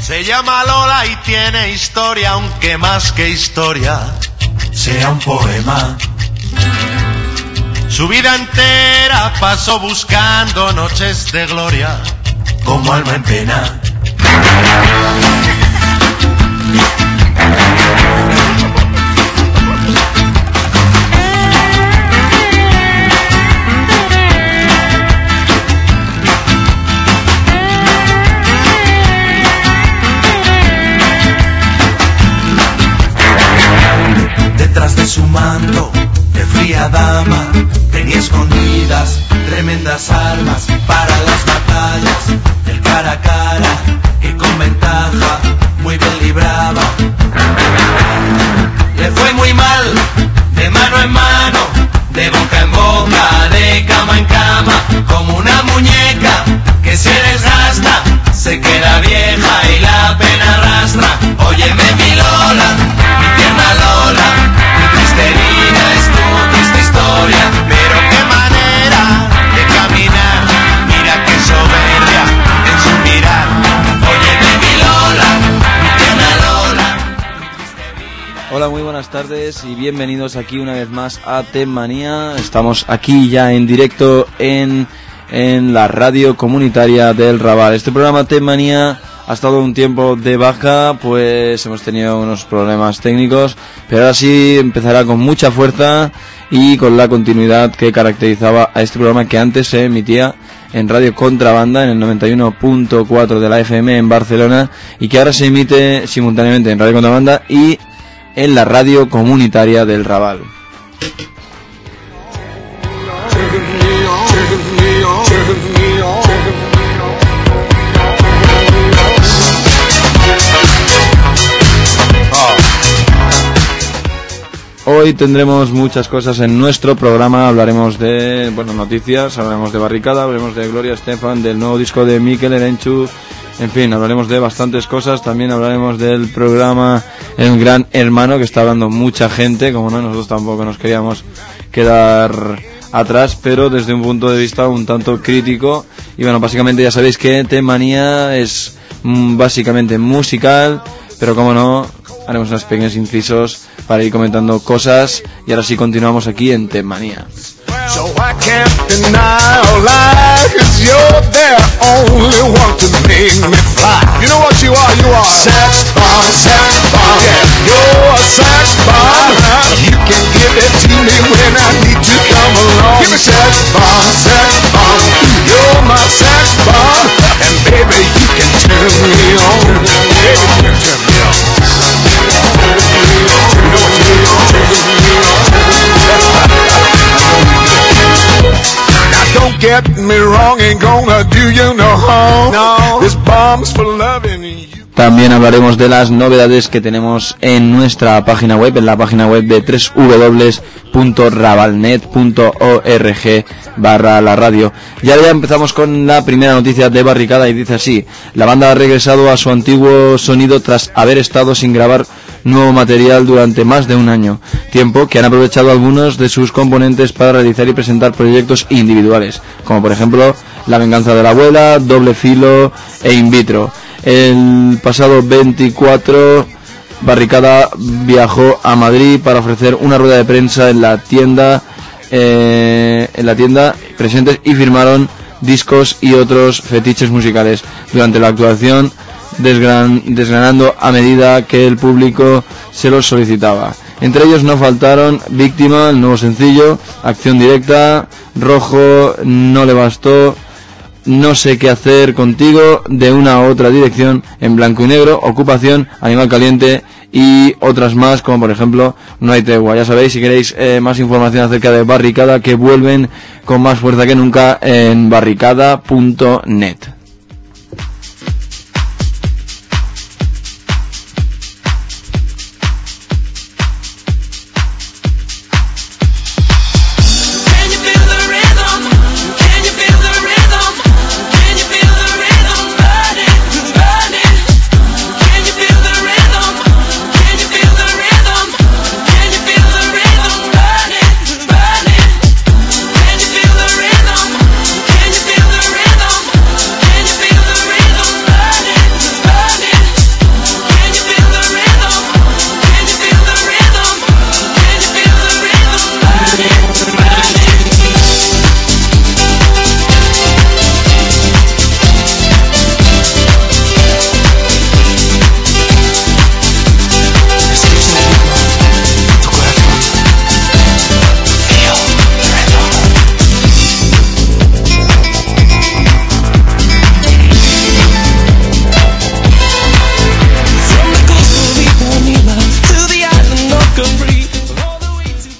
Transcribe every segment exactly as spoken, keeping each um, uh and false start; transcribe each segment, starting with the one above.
Se llama Lola y tiene historia, aunque más que historia sea un poema. Su vida entera pasó buscando noches de gloria, como alma en pena. Detrás de su manto de fría dama tenía escondidas tremendas armas para las batallas del cara a cara, que con ventaja muy bien libraba. Le fue muy mal, de mano en mano, de boca en boca, de cama en cama, como una muñeca que se desgasta, se queda vieja y la pena arrastra. Óyeme mi Lola, mi tierna Lola, mi triste vida es tu triste historia, pero qué manera de caminar, mira qué soberbia en su mirar. Óyeme mi Lola, mi tierna Lola, mi triste vida. Hola, muy buenas tardes y bienvenidos aquí una vez más a Temmanía. Estamos aquí ya en directo en, en la radio comunitaria del Raval. Este programa Temmanía ha estado un tiempo de baja, pues hemos tenido unos problemas técnicos, pero ahora sí empezará con mucha fuerza y con la continuidad que caracterizaba a este programa, que antes se emitía en Radio Contrabanda en el noventa y uno punto cuatro de la F M en Barcelona, y que ahora se emite simultáneamente en Radio Contrabanda y en la radio comunitaria del Raval. Hoy tendremos muchas cosas en nuestro programa. Hablaremos de, bueno, noticias, hablaremos de Barricada, hablaremos de Gloria Estefan, del nuevo disco de Mikel Erenchun, en fin, hablaremos de bastantes cosas. También hablaremos del programa El Gran Hermano, que está hablando mucha gente, como no, nosotros tampoco nos queríamos quedar atrás, pero desde un punto de vista un tanto crítico. Y bueno, básicamente ya sabéis que Temmanía es mm, básicamente musical, pero como no, haremos unos pequeños incisos para ir comentando cosas, y ahora sí continuamos aquí en Temmanía. So I can't deny or lie, 'cause you're the only one to make me fly. You know what you are, you are sex bomb, sex bomb. Yeah, you're a sex bomb. You can give it to me when I need to come along. Give me sex bomb, sex bomb. You're my sex bomb, and baby you can turn me on. Baby you can turn me on. You know what you are, turn me on. Don't get me wrong, ain't gonna do you no harm. No. This bomb's for loving you. También hablaremos de las novedades que tenemos en nuestra página web, en la página web de doble u doble u doble u punto rabalnet punto org barra la radio. Y ahora ya empezamos con la primera noticia de Barricada, y dice así: la banda ha regresado a su antiguo sonido tras haber estado sin grabar nuevo material durante más de un año, tiempo que han aprovechado algunos de sus componentes para realizar y presentar proyectos individuales, como por ejemplo La Venganza de la Abuela, Doble Filo e In Vitro. El pasado veinticuatro, Barricada viajó a Madrid para ofrecer una rueda de prensa en la tienda eh, en la tienda presentes, y firmaron discos y otros fetiches musicales durante la actuación, desgran, desgranando a medida que el público se los solicitaba. Entre ellos no faltaron Víctima, el nuevo sencillo, Acción Directa, Rojo, No le bastó, No sé qué hacer contigo, De una a otra dirección, En blanco y negro, Ocupación, Animal Caliente y otras más, como por ejemplo No hay tregua. Ya sabéis, si queréis eh, más información acerca de Barricada, que vuelven con más fuerza que nunca en barricada punto net.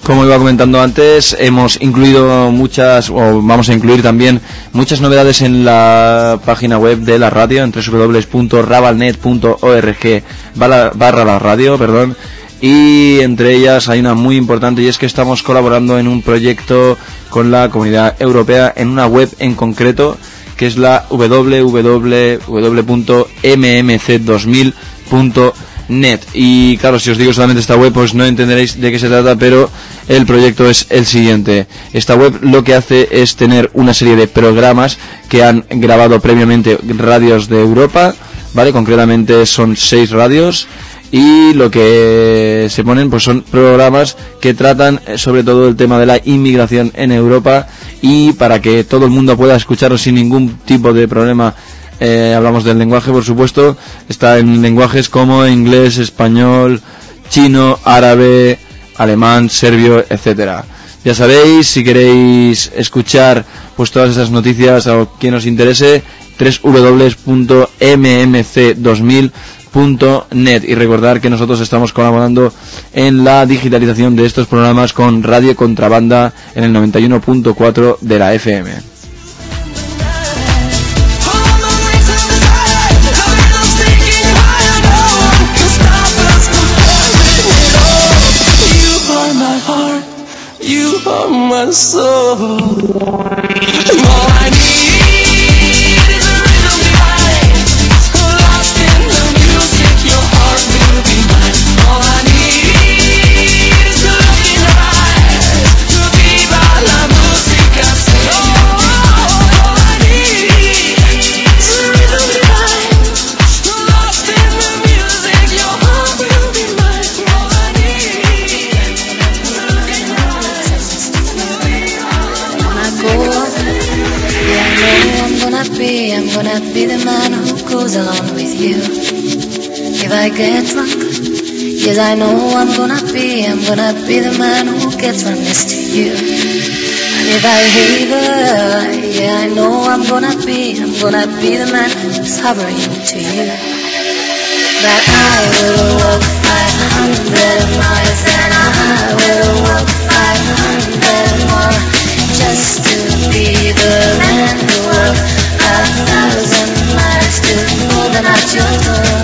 como iba comentando antes, hemos incluido muchas, o vamos a incluir también muchas novedades en la página web de la radio, en doble u doble u doble u punto rabalnet punto org barra, barra la radio, perdón. Y entre ellas hay una muy importante, y es que estamos colaborando en un proyecto con la Comunidad Europea en una web en concreto, que es la doble u doble u doble u punto eme eme ce dos mil punto net. Y claro, si os digo solamente esta web, pues no entenderéis de qué se trata, pero el proyecto es el siguiente. Esta web lo que hace es tener una serie de programas que han grabado previamente radios de Europa, ¿vale? Concretamente son seis radios. Y lo que se ponen pues son programas que tratan sobre todo el tema de la inmigración en Europa, y para que todo el mundo pueda escucharlos sin ningún tipo de problema. Eh, hablamos del lenguaje, por supuesto, está en lenguajes como inglés, español, chino, árabe, alemán, serbio, etcétera. Ya sabéis, si queréis escuchar pues todas esas noticias o quien os interese, doble u doble u doble u punto eme eme ce dos mil punto net. Y recordar que nosotros estamos colaborando en la digitalización de estos programas con Radio Contrabanda en el noventa y uno punto cuatro de la F M. Be the man who goes along with you. If I get drunk, yes I know I'm gonna be, I'm gonna be the man who gets right next to you. And if I haver, yeah I know I'm gonna be, I'm gonna be the man who's hovering to you. That I will walk five hundred miles and I will walk five hundred more, just to be the man who walks a thousand miles to open up your door.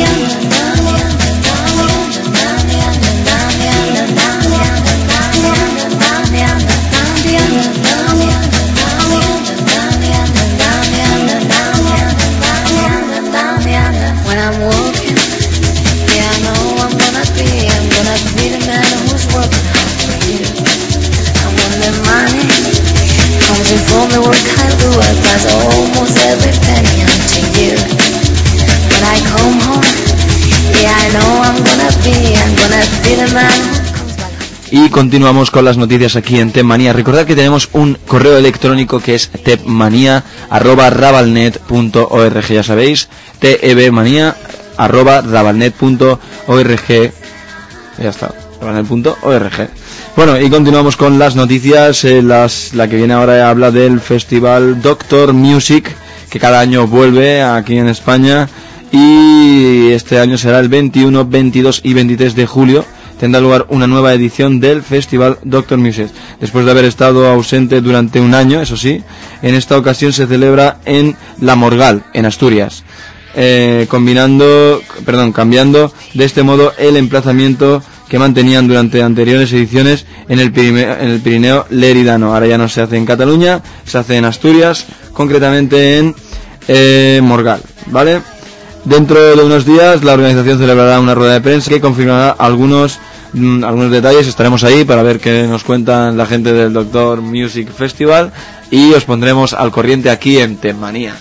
When I'm walking, yeah I know I'm gonna be, I'm gonna be the man who's working hard for you. And when the money comes before me, work I'll do, I pass almost every penny onto you. When I come home, yeah I know I'm gonna be, I'm gonna be the man who comes back home. Y continuamos con las noticias aquí en Tepmanía. Recordad que tenemos un correo electrónico que es tepmanía arroba rabalnet punto org, ya sabéis, tebmanía arroba rabalnet punto org. Ya está, rabalnet punto org. Bueno, y continuamos con las noticias. Eh, las, la que viene ahora habla del festival Doctor Music, que cada año vuelve aquí en España, y este año será el veintiuno, veintidós y veintitrés de julio. Tendrá lugar una nueva edición del festival Doctor Music. Después de haber estado ausente durante un año, eso sí, en esta ocasión se celebra en La Morgal, en Asturias, eh, combinando, perdón, cambiando de este modo el emplazamiento que mantenían durante anteriores ediciones en el Pirineo, en el Pirineo Leridano. Ahora ya no se hace en Cataluña, se hace en Asturias, concretamente en eh, Morgal, ¿vale? Dentro de unos días la organización celebrará una rueda de prensa que confirmará algunos mmm, algunos detalles. Estaremos ahí para ver qué nos cuentan la gente del Doctor Music Festival, y os pondremos al corriente aquí en Tepmanía.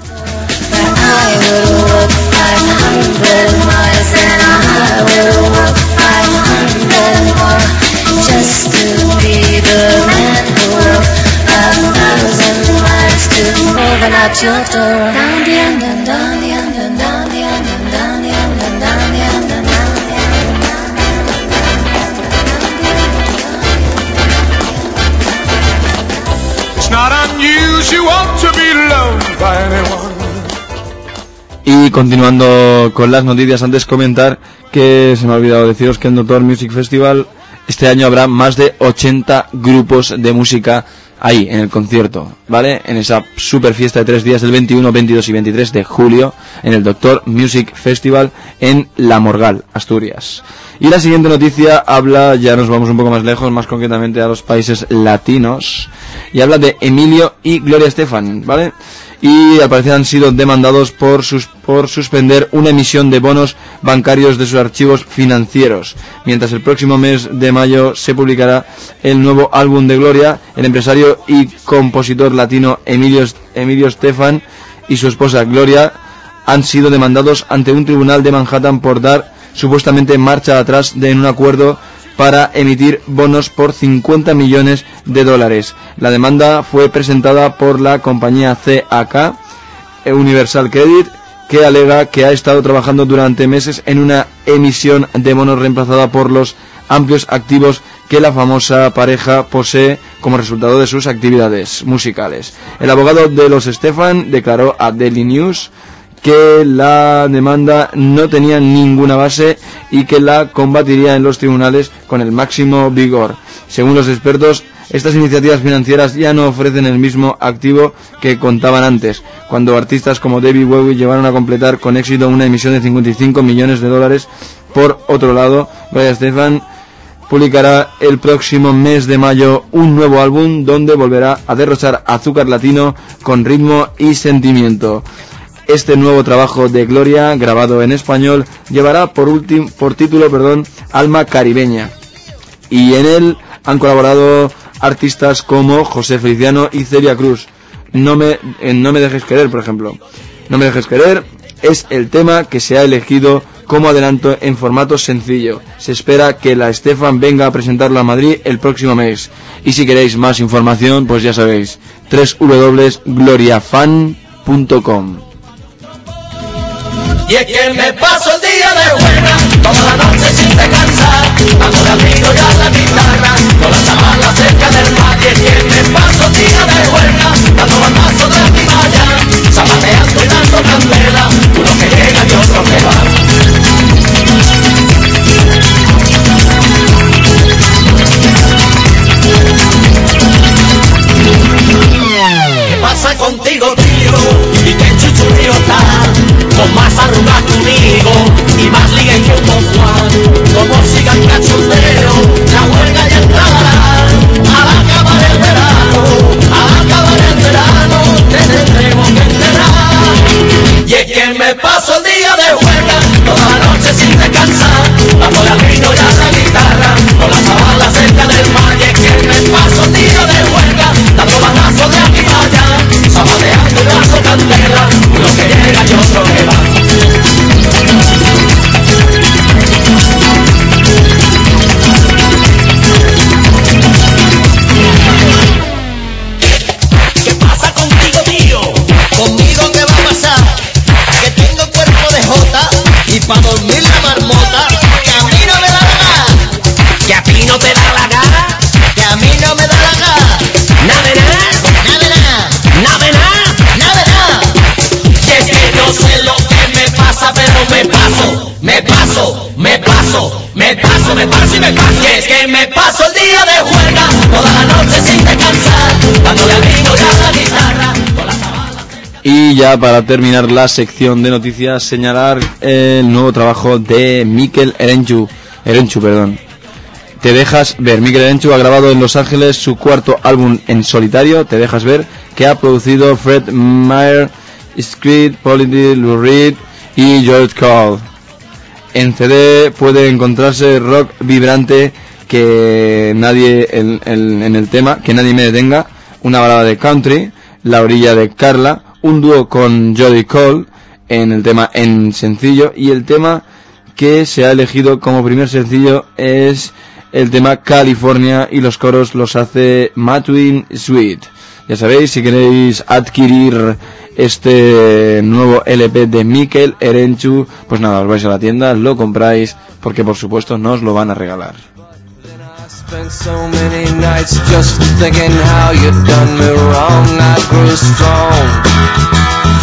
It's not unusual to be loved by anyone. Y continuando con las noticias, antes comentar que se me ha olvidado deciros que el Doctor Music Festival este año habrá más de ochenta grupos de música ahí, en el concierto, ¿vale? En esa super fiesta de tres días, del veintiuno, veintidós y veintitrés de julio, en el Doctor Music Festival en La Morgal, Asturias. Y la siguiente noticia habla, ya nos vamos un poco más lejos, más concretamente a los países latinos, y habla de Emilio y Gloria Estefan, ¿vale? Y al parecer han sido demandados por sus por suspender una emisión de bonos bancarios de sus archivos financieros. Mientras el próximo mes de mayo se publicará el nuevo álbum de Gloria, el empresario y compositor latino Emilio, Emilio Estefan y su esposa Gloria han sido demandados ante un tribunal de Manhattan por dar supuestamente marcha atrás de un acuerdo para emitir bonos por cincuenta millones de dólares. La demanda fue presentada por la compañía C A K, Universal Credit, que alega que ha estado trabajando durante meses en una emisión de bonos reemplazada por los amplios activos que la famosa pareja posee como resultado de sus actividades musicales. El abogado de los Estefan declaró a Daily News que la demanda no tenía ninguna base y que la combatiría en los tribunales con el máximo vigor. Según los expertos, estas iniciativas financieras ya no ofrecen el mismo activo que contaban antes, cuando artistas como David Bowie llevaron a completar con éxito una emisión de cincuenta y cinco millones de dólares. Por otro lado, Gloria Estefan publicará el próximo mes de mayo un nuevo álbum donde volverá a derrochar azúcar latino con ritmo y sentimiento. Este nuevo trabajo de Gloria, grabado en español, llevará por, ultim, por título perdón, Alma Caribeña. Y en él han colaborado artistas como José Feliciano y Celia Cruz. No me, en No me dejes querer, por ejemplo. No me dejes querer es el tema que se ha elegido como adelanto en formato sencillo. Se espera que la Estefan venga a presentarlo a Madrid el próximo mes. Y si queréis más información, pues ya sabéis, doble u doble u doble u punto gloriafan punto com. Y es que me paso el día de buena, toda la noche sin descansar, dándole al vino y a la guitarra, con la sabana cerca del mar. Y es que me paso el día de buena, dando bandazos de aquí para allá, zapateando y dando candela, uno que llega y otro que va. ¿Qué pasa contigo, tío? Y qué chuchurío está, con más arrugas conmigo y más ligue que un Juan. Como sigan cachondeo, la huelga ya entrará. Al acabar el verano, al acabar el verano, te tendremos que enterrar. Y es que me paso el día de huelga, toda la noche sin descansar, dándole al vino y a la guitarra, con la sabana cerca del mar. Y es que me paso el día de huelga, dando bandazos de aquí para allá, zapateando y dando candela, uno que llega y otro que va. ¿Qué pasa contigo, tío? ¿Conmigo qué va a pasar? Que tengo cuerpo de jota y pa' dormir la marmota, que a mí no me da la gana. ¿Que a ti no te da la gana? Que a mí no me da la gana. ¿Nada de nada? Nada de nada. ¿Nada de nada? Nada de nada. Y es que no sé lo que me pasa, pero me paso, me paso, me paso, me paso, me paso y me paso. Y es que me paso el día de huelga, toda la noche sin descansar, dándole al vino y a la guitarra, con la sabana. Y ya para terminar la sección de noticias, señalar el nuevo trabajo de Mikel Erenchu, Erenchu, perdón. Te dejas ver. Mikel Erenchu ha grabado en Los Ángeles su cuarto álbum en solitario, Te dejas ver, que ha producido Fred Meyer, Screed, Polity, Lou Reed y George Cole. En C D puede encontrarse rock vibrante que nadie en, en, en el tema, que nadie me detenga, una balada de country, La orilla de Carla, un dúo con Jodie Cole en el tema En sencillo, y el tema que se ha elegido como primer sencillo es el tema California, y los coros los hace Matwin Sweet. Ya sabéis, si queréis adquirir este nuevo L P de Mikel Erenchu, pues nada, os vais a la tienda, lo compráis, porque por supuesto no os lo van a regalar. Spent so many nights just thinking how you done me wrong. I grew strong, I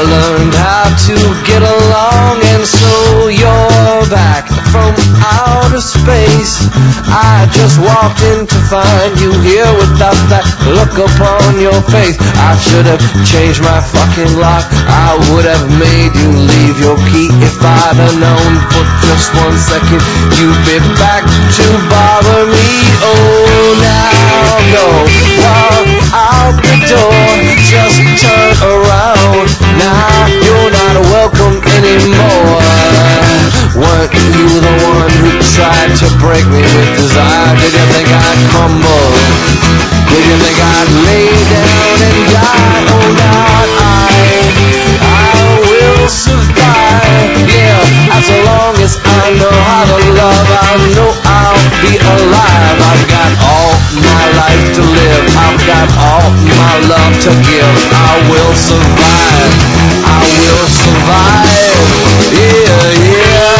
I learned how to get along, and so you're back from outer space. I just walked in to find you here without that look upon your face. I should have changed my fucking lock. I would have made you leave your key if I'd have known for just one second you'd be back to bother me. Oh, now go, walk out the door, just turn around. Now you're not welcome anymore. Weren't you the one who tried to break me with desire? Did you think I'd crumble? Did you think I'd lay down and die? Oh, not I, I will survive. Yeah, as long as I know how to love, I know I'll be alive. I've got all my life to live, I've got all my love to give. I will survive, I will survive. Yeah, yeah.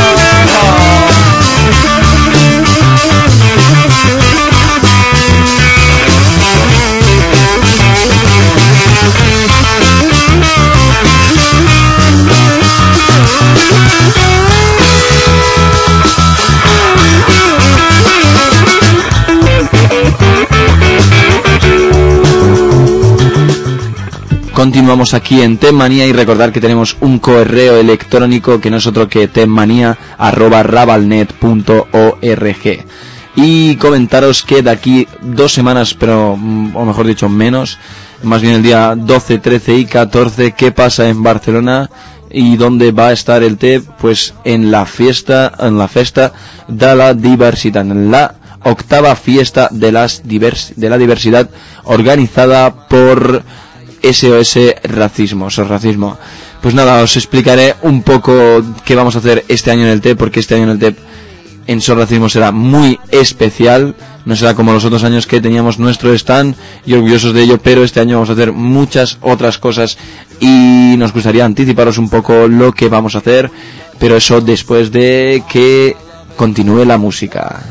Continuamos aquí en Temmanía y recordar que tenemos un correo electrónico que no es otro que temmanía arroba rabalnet punto org. Y comentaros que de aquí dos semanas, pero o mejor dicho menos, más bien el día doce, trece y catorce, ¿qué pasa en Barcelona? ¿Y dónde va a estar el T E P? Pues en la fiesta, en la festa de la diversidad, en la octava fiesta de, las divers, de la diversidad organizada por S O S Racismo, S O S Racismo. Pues nada, os explicaré un poco qué vamos a hacer este año en el T E P, porque este año en el T E P en S O S Racismo será muy especial, no será como los otros años que teníamos nuestro stand y orgullosos de ello, pero este año vamos a hacer muchas otras cosas y nos gustaría anticiparos un poco lo que vamos a hacer, pero eso después de que continúe la música.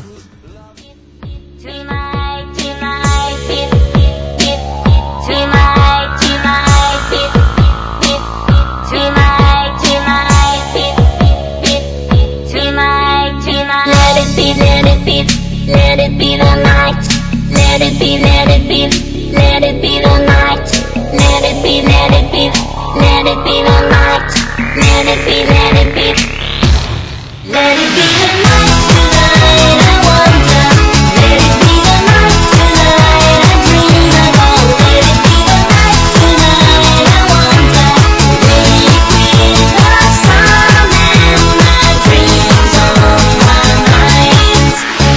Let it be the night, let it be, let it be, let it be the night, let it be, let it be, let it be the night, let it be, let it be, let it be the night tonight, I wonder, let it be the night tonight, I dream of all, let it be the night tonight, I wonder, will you be the sun and my dreams on my mind.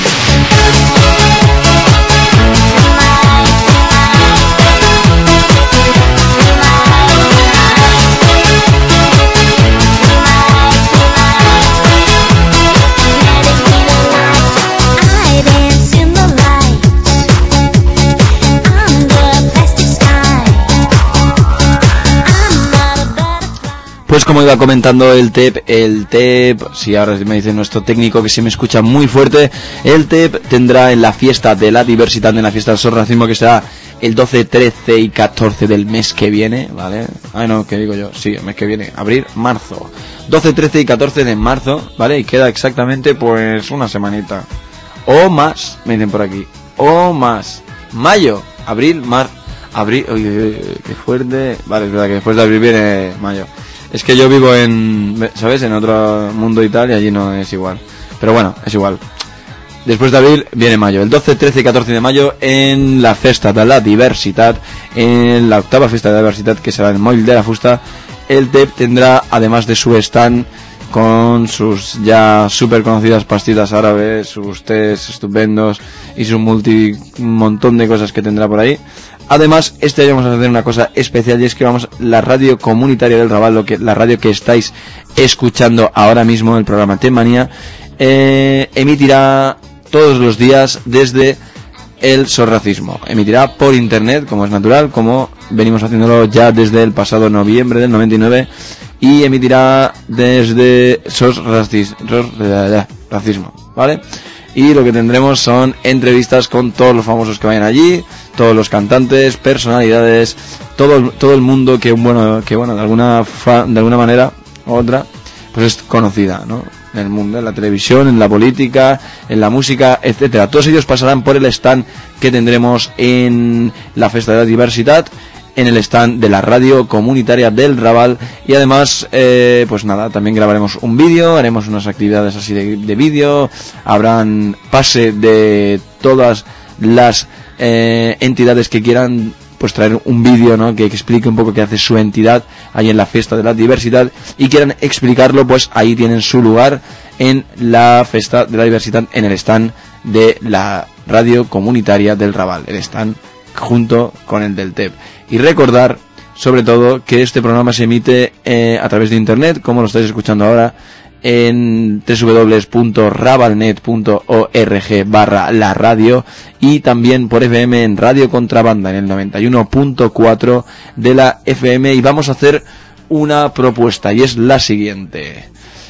Pues como iba comentando el T E P, el T E P, si ahora me dice nuestro técnico que se me escucha muy fuerte, el T E P tendrá en la fiesta de la diversidad, en la fiesta del S O S Racismo, que será el doce, trece y catorce del mes que viene, ¿vale? Ay no, ¿qué digo yo? Sí, el mes que viene, abril, marzo. doce, trece y catorce de marzo, ¿vale? Y queda exactamente pues una semanita. O más, me dicen por aquí. O más. Mayo, abril, mar, abril, uy, uy, uy, qué fuerte. Vale, es verdad que después de abril viene mayo. Es que yo vivo en, ¿sabes? En otro mundo y tal, y allí no es igual. Pero bueno, es igual. Después de abril viene mayo. El doce, trece y catorce de mayo en la Festa de la Diversidad, en la octava Festa de la Diversidad, que será en el Móvil de la Fusta, el T E P tendrá, además de su stand con sus ya súper conocidas pastitas árabes, sus tés estupendos y su multi un montón de cosas que tendrá por ahí. Además, este año vamos a hacer una cosa especial, y es que vamos, la radio comunitaria del Raval, lo que, la radio que estáis escuchando ahora mismo, el programa Temmanía, eh, emitirá todos los días desde el S O S Racismo. Emitirá por internet, como es natural, como venimos haciéndolo ya desde el pasado noviembre del noventa y nueve, y emitirá desde S O S Racismo, ¿vale? y lo que tendremos son entrevistas con todos los famosos que vayan allí, todos los cantantes, personalidades, todo todo el mundo que bueno que bueno de alguna fa, de alguna manera u otra pues es conocida, ¿no? En el mundo, en la televisión, en la política, en la música, etcétera. Todos ellos pasarán por el stand que tendremos en la Festa de la Diversidad, en el stand de la radio comunitaria del Raval, y además eh, pues nada, también grabaremos un vídeo, haremos unas actividades así de, de vídeo, habrán pase de todas las eh, entidades que quieran pues traer un vídeo, ¿no?, que explique un poco qué hace su entidad ahí en la Fiesta de la Diversidad y quieran explicarlo, pues ahí tienen su lugar en la Fiesta de la Diversidad, en el stand de la radio comunitaria del Raval, el stand junto con el del T E P. Y recordar, sobre todo, que este programa se emite eh, a través de internet, como lo estáis escuchando ahora, en doble u doble u doble u punto rabalnet punto org barra la radio, y también por F M en Radio Contrabanda en el noventa y uno punto cuatro de la F M. Y vamos a hacer una propuesta, y es la siguiente.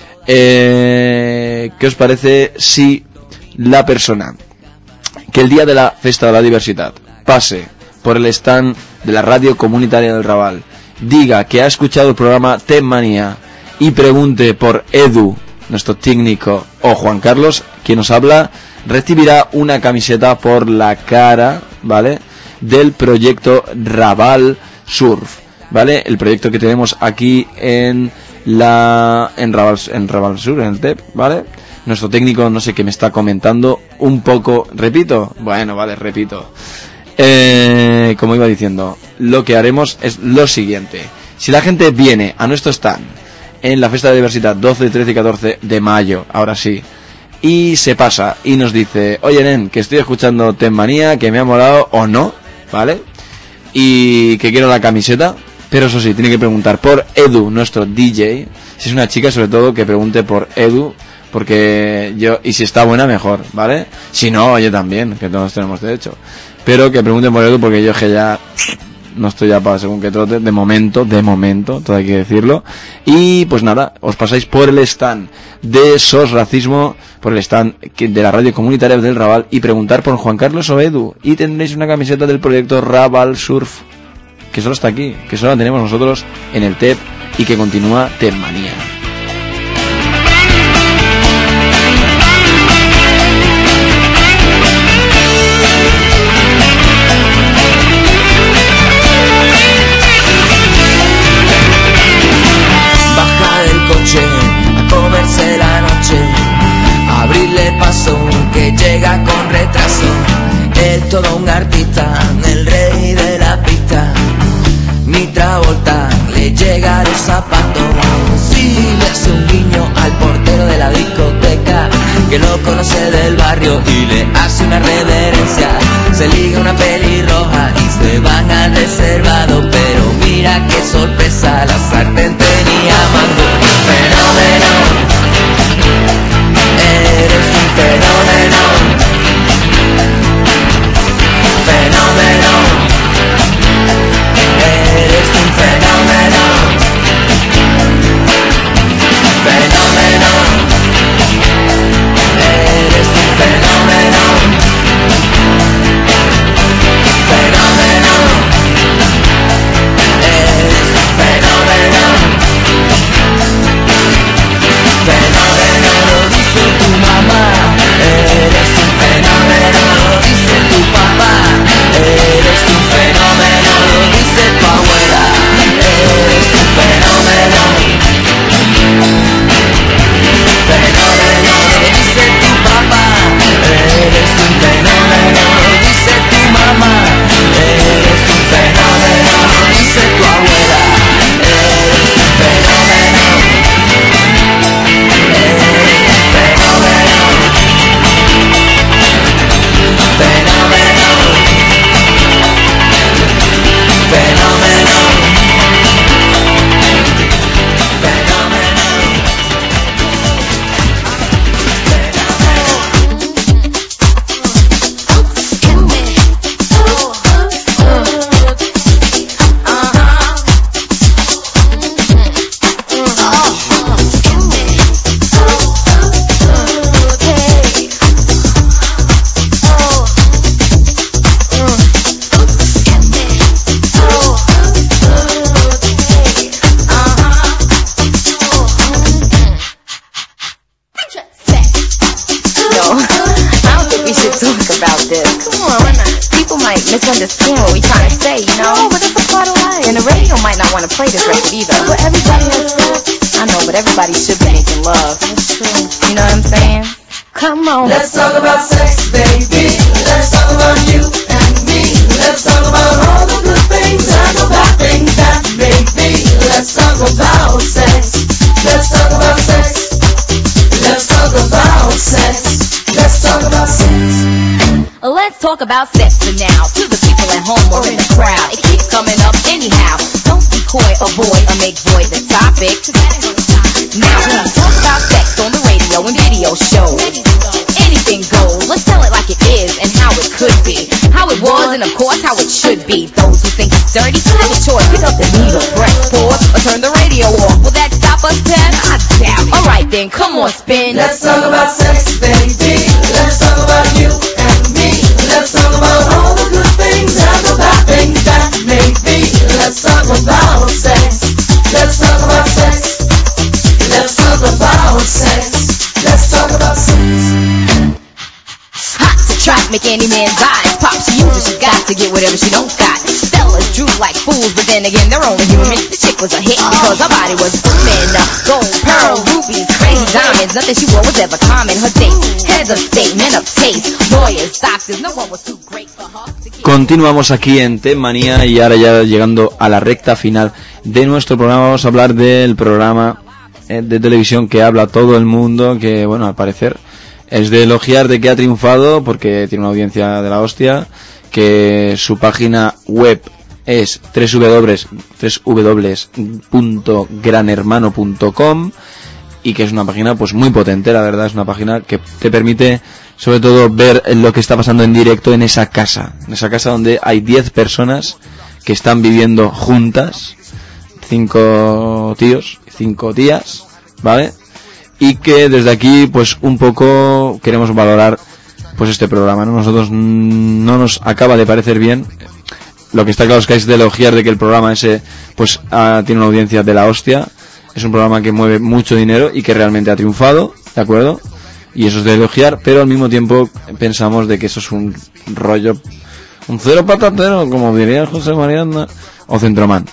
Eh, ¿qué os parece si la persona que el día de la Festa de la Diversidad pase por el stand de la radio comunitaria del Raval, diga que ha escuchado el programa T E P Manía y pregunte por Edu, nuestro técnico, o Juan Carlos, quien nos habla, recibirá una camiseta por la cara, ¿vale?, del proyecto Raval Surf, ¿vale? El proyecto que tenemos aquí en la en Raval, en Raval Surf, en el T E P, ¿vale? Nuestro técnico, no sé qué me está comentando un poco, repito, bueno, vale, repito. Eh, como iba diciendo, lo que haremos es lo siguiente: si la gente viene a nuestro stand en la Fiesta de Diversidad doce, trece y catorce de mayo, ahora sí, y se pasa y nos dice, oye nen, que estoy escuchando T E P Manía, que me ha molado o no, ¿vale?, y que quiero la camiseta, pero eso sí, tiene que preguntar por Edu, nuestro D J. Si es una chica, sobre todo, que pregunte por Edu, porque yo, y si está buena, mejor, ¿vale? Si no, oye, también, que todos tenemos derecho, pero que pregunten por Edu, porque yo es que ya no estoy ya para según que trote, de momento, de momento, todo hay que decirlo. Y pues nada, os pasáis por el stand de S O S Racismo, por el stand de la radio comunitaria del Raval, y preguntar por Juan Carlos o Edu, y tendréis una camiseta del proyecto Raval Surf, que solo está aquí, que solo la tenemos nosotros en el T E P, y que continúa T E P Manía. A comerse la noche, abrirle paso que llega con retraso. Es todo un artista, el rey de la pista. Ni Travolta le llega los zapatos. Si le hace un guiño al portero de la discoteca, que lo conoce del barrio y le hace una reverencia. Se liga una pelirroja y se van al reservado, pero mira qué sorpresa, la sartén tenía mando. Fenómeno, eres un fenómeno. Fenómeno, eres un fenómeno. Fenómeno, eres un fenómeno. Fenómeno, eres un fenómeno. misunderstand what we trying to say, you know? No, but it's a part of life. And the radio might not want to play this record either. But everybody has sex. I know, but everybody should be making love. That's true. You know what I'm saying? Come on. Let's talk about sex, baby. Let's talk about you and me. Let's talk about all the good things and the bad things that may be. Let's talk about sex. Let's talk about sex. Let's talk about sex. Let's talk about sex. Let's talk about sex for now. To the people at home or in the crowd, it keeps coming up anyhow. Don't be coy, avoid, or make void the topic. Now let's talk about sex on the radio and video shows. Anything goes. Let's tell it like it is and how it could be, how it was and of course how it should be. Those who think it's dirty have a choice. Pick up the needle, press pause, or turn the radio off. Will that stop us, Ted? I doubt it. Alright then, come on, spin. Let's talk about sex, baby. Let's talk about you and me. Let's talk about all the good things and the bad things that may be. Let's talk about sex. Let's talk about sex. Let's talk about sex. Let's talk about sex. Hot to track, make any man's eyes pop. She uses, she got to get whatever she don't got. Fellas drew like fools, but then again, they're only human. The chick was a hit because her body was booming. Gold, pearl, rubies, crazy diamonds. Nothing she wore was ever common. Her dates, heads of state, men of taste, lawyers, doctors. No one was too great for her. Continuamos aquí en Temanía y ahora ya llegando a la recta final de nuestro programa vamos a hablar del programa de televisión que habla todo el mundo, que bueno, al parecer es de elogiar de que ha triunfado porque tiene una audiencia de la hostia, que su página web es doble u doble u doble u punto gran hermano punto com y que es una página pues muy potente, la verdad, es una página que te permite sobre todo ver lo que está pasando en directo en esa casa, en esa casa donde hay diez personas que están viviendo juntas, cinco tíos, cinco tías, ¿vale? Y que desde aquí pues un poco queremos valorar pues este programa, ¿no? Nosotros no nos acaba de parecer bien. Lo que está claro es que es de elogiar de que el programa ese pues ah, tiene una audiencia de la hostia. Es un programa que mueve mucho dinero y que realmente ha triunfado, ¿de acuerdo? Y eso es de elogiar, pero al mismo tiempo pensamos de que eso es un rollo, un cero patatero, como diría José Mariana, o Centroman.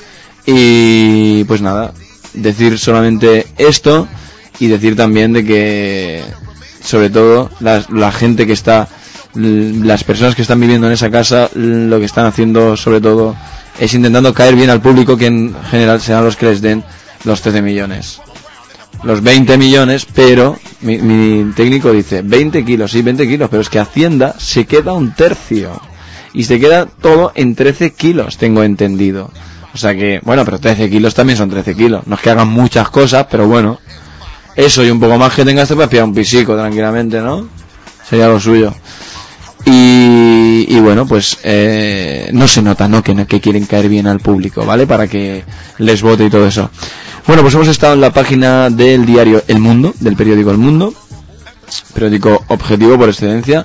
Y pues nada, decir solamente esto y decir también de que sobre todo la, la gente que está, las personas que están viviendo en esa casa, lo que están haciendo sobre todo es intentando caer bien al público, que en general sean los que les den los trece millones, los veinte millones, pero mi, mi técnico dice veinte kilos, sí, veinte kilos, pero es que Hacienda se queda un tercio y se queda todo en trece kilos, tengo entendido. O sea que, bueno, pero trece kilos también son trece kilos, no es que hagan muchas cosas, pero bueno, eso y un poco más que tengas te puedes pillar un pisico tranquilamente, ¿no? Sería lo suyo. Y, y bueno, pues eh, no se nota, ¿no? Que, que quieren caer bien al público, ¿vale? Para que les vote y todo eso. Bueno, pues hemos estado en la página del diario El Mundo, del periódico El Mundo, periódico objetivo por excelencia,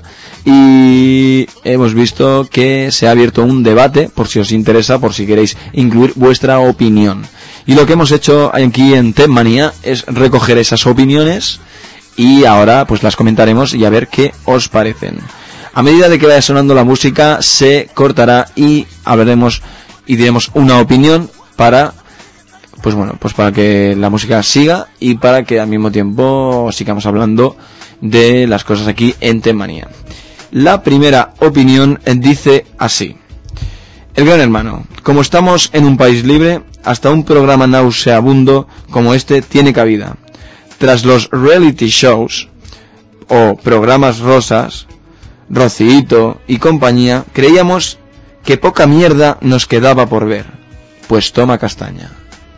y hemos visto que se ha abierto un debate, por si os interesa, por si queréis incluir vuestra opinión. Y lo que hemos hecho aquí en Temanía es recoger esas opiniones y ahora pues las comentaremos y a ver qué os parecen. A medida de que vaya sonando la música se cortará y hablaremos y diremos una opinión para pues bueno, pues para que la música siga y para que al mismo tiempo sigamos hablando de las cosas aquí en Temanía. La primera opinión dice así: el Gran Hermano, como estamos en un país libre, hasta un programa nauseabundo como este tiene cabida. Tras los reality shows o programas rosas, Rocito y compañía, creíamos que poca mierda nos quedaba por ver. Pues toma castaña.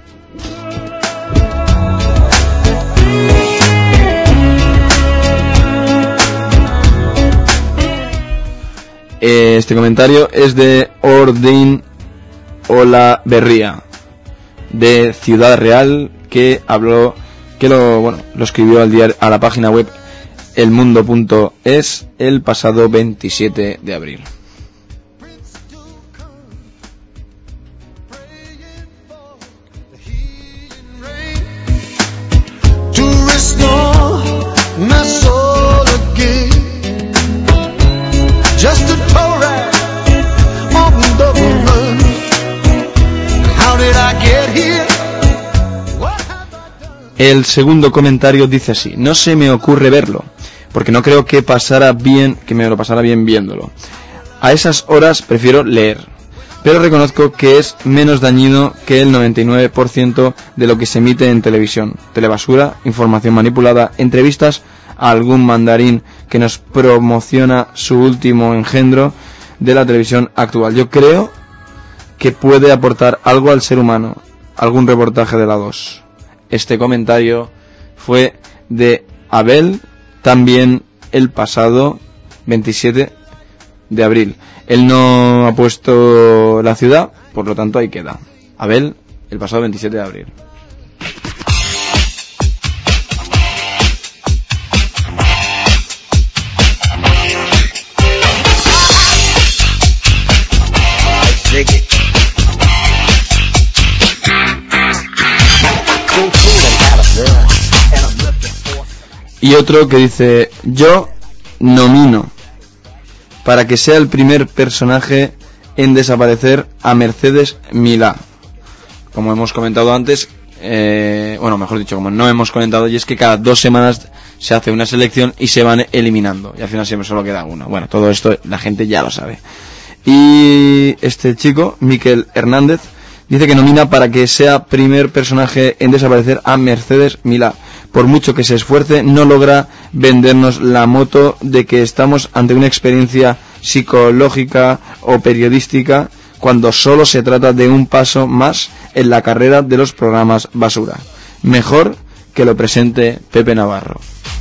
Este comentario es de Ordin Olaverría, de Ciudad Real, que habló, que lo, bueno, lo escribió al diario, a la página web elmundo punto es el pasado veintisiete de abril. Just a tourist El segundo comentario dice así: no se me ocurre verlo, porque no creo que pasara bien, que me lo pasara bien viéndolo. A esas horas prefiero leer, pero reconozco que es menos dañino que el noventa y nueve por ciento de lo que se emite en televisión. Telebasura, información manipulada, entrevistas a algún mandarín que nos promociona su último engendro de la televisión actual. Yo creo que puede aportar algo al ser humano, algún reportaje de la dos. Este comentario fue de Abel, también el pasado veintisiete de abril. Él no ha puesto la ciudad, por lo tanto ahí queda. Abel, el pasado veintisiete de abril. Y otro que dice: yo nomino para que sea el primer personaje en desaparecer a Mercedes Milá. Como hemos comentado antes, eh, bueno, mejor dicho, como no hemos comentado, y es que cada dos semanas se hace una selección y se van eliminando, y al final siempre solo queda uno. Bueno, todo esto la gente ya lo sabe. Y este chico, Miquel Hernández, dice que nomina para que sea primer personaje en desaparecer a Mercedes Milá. Por mucho que se esfuerce, no logra vendernos la moto de que estamos ante una experiencia psicológica o periodística, cuando solo se trata de un paso más en la carrera de los programas basura. Mejor que lo presente Pepe Navarro.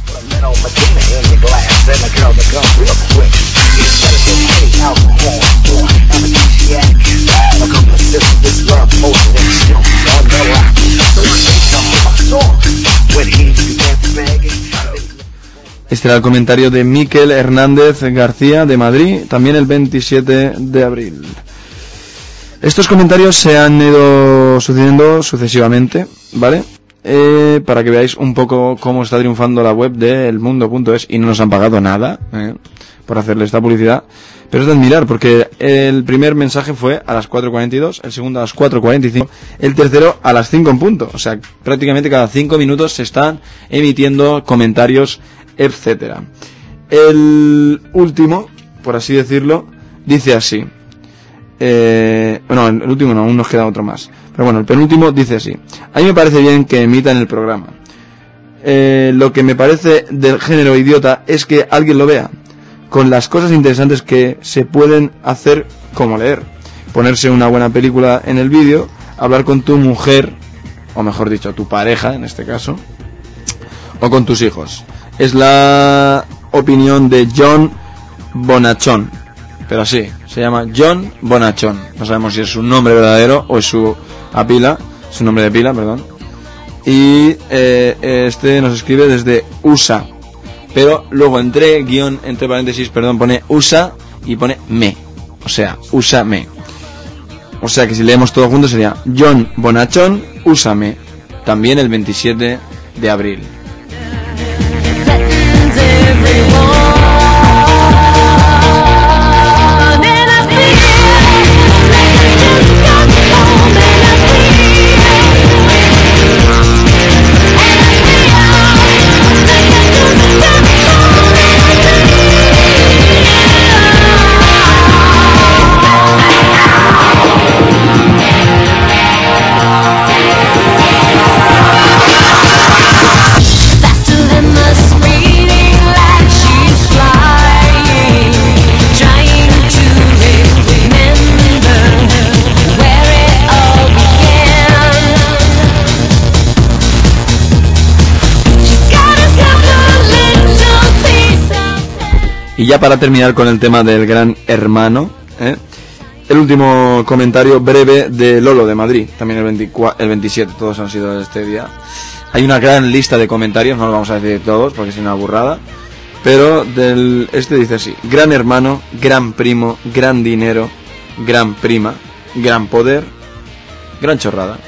Este era el comentario de Miquel Hernández García de Madrid, también el veintisiete de abril. Estos comentarios se han ido sucediendo sucesivamente, ¿vale? Eh, para que veáis un poco cómo está triunfando la web de elmundo punto es, y no nos han pagado nada eh, por hacerle esta publicidad. Pero es de admirar, porque el primer mensaje fue a las cuatro cuarenta y dos, el segundo a las cuatro cuarenta y cinco, el tercero a las cinco en punto. O sea, prácticamente cada cinco minutos se están emitiendo comentarios, etcétera. El último, por así decirlo, dice así. Eh, bueno, el último no, aún nos queda otro más. Pero bueno, el penúltimo dice así: a mí me parece bien que emitan el programa. Eh, lo que me parece del género idiota es que alguien lo vea, con las cosas interesantes que se pueden hacer, como leer, ponerse una buena película en el vídeo, hablar con tu mujer, o mejor dicho, tu pareja en este caso, o con tus hijos. Es la opinión de John Bonachón, pero así, se llama John Bonachón. No sabemos si es su nombre verdadero o es su apila, su nombre de pila, perdón. Y eh, este nos escribe desde U S A, pero luego entre guión, entre paréntesis, perdón, pone U S A y pone me, o sea, úsame. O sea que si leemos todo junto sería John Bonachón, úsame, también el veintisiete de abril. Y ya para terminar con el tema del Gran Hermano, ¿eh? el último comentario breve de Lolo de Madrid, también el, veinticuatro, el veintisiete, todos han sido este día. Hay una gran lista de comentarios, no los vamos a decir todos porque es una burrada, pero del este dice así: Gran Hermano, gran primo, gran dinero, gran prima, gran poder, gran chorrada.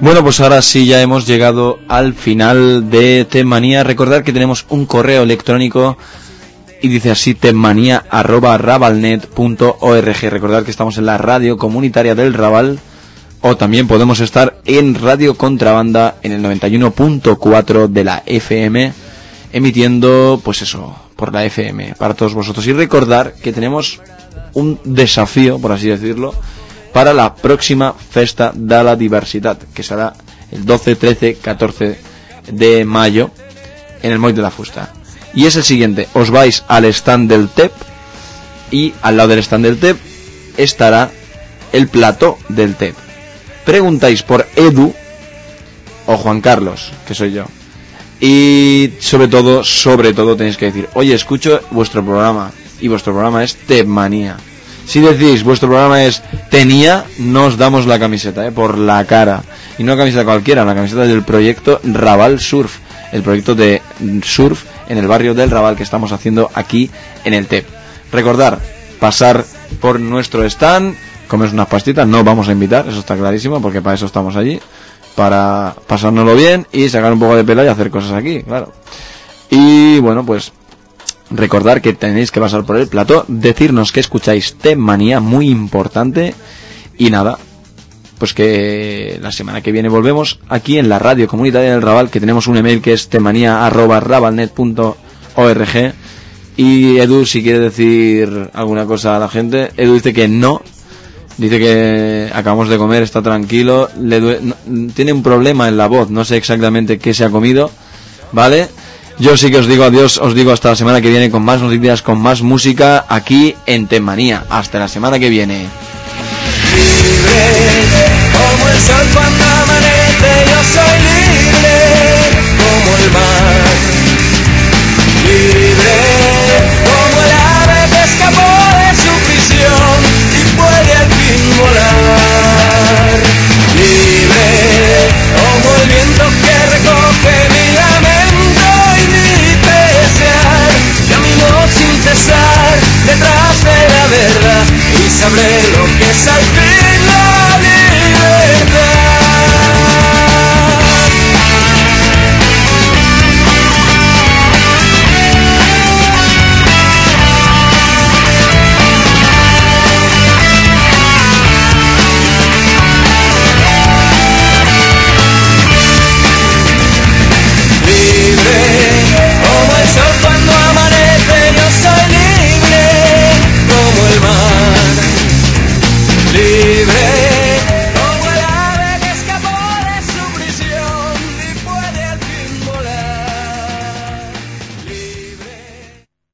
Bueno, pues ahora sí ya hemos llegado al final de Temmanía. Recordad que tenemos un correo electrónico y dice así: temmanía arroba rabalnet punto org. Recordad que estamos en la radio comunitaria del Raval, o también podemos estar en Radio Contrabanda en el noventa y uno punto cuatro de la F M, emitiendo, pues eso, por la F M para todos vosotros. Y recordar que tenemos un desafío, por así decirlo, para la próxima Festa de la Diversidad, que será el doce, trece, catorce de mayo en el Moll de la Fusta. Y es el siguiente: os vais al stand del T E P y al lado del stand del T E P estará el plató del T E P. Preguntáis por Edu o Juan Carlos, que soy yo, y sobre todo, sobre todo tenéis que decir: oye, escucho vuestro programa, y vuestro programa es Temmanía. Si decís vuestro programa es Tenía, no os damos la camiseta, ¿eh? Por la cara. Y no la camiseta cualquiera, la camiseta del proyecto Raval Surf, el proyecto de surf en el barrio del Raval que estamos haciendo aquí en el T E P. Recordar, pasar por nuestro stand, comer unas pastitas, no vamos a invitar, eso está clarísimo, porque para eso estamos allí, para pasárnoslo bien y sacar un poco de pela y hacer cosas aquí, claro. Y bueno, pues recordar que tenéis que pasar por el plató, decirnos que escucháis Temmanía, muy importante, y nada, pues que la semana que viene volvemos aquí en la radio comunitaria del Raval, que tenemos un email que es temmanía arroba rabalnet punto org. Y Edu, si quiere decir alguna cosa a la gente. Edu dice que no, dice que acabamos de comer, está tranquilo, le due- no, tiene un problema en la voz, no sé exactamente qué se ha comido, ¿vale? Yo sí que os digo adiós, os digo hasta la semana que viene con más noticias, con más música aquí en Temmanía. Hasta la semana que viene. Como el sol cuando amanece, yo soy libre, como el mar.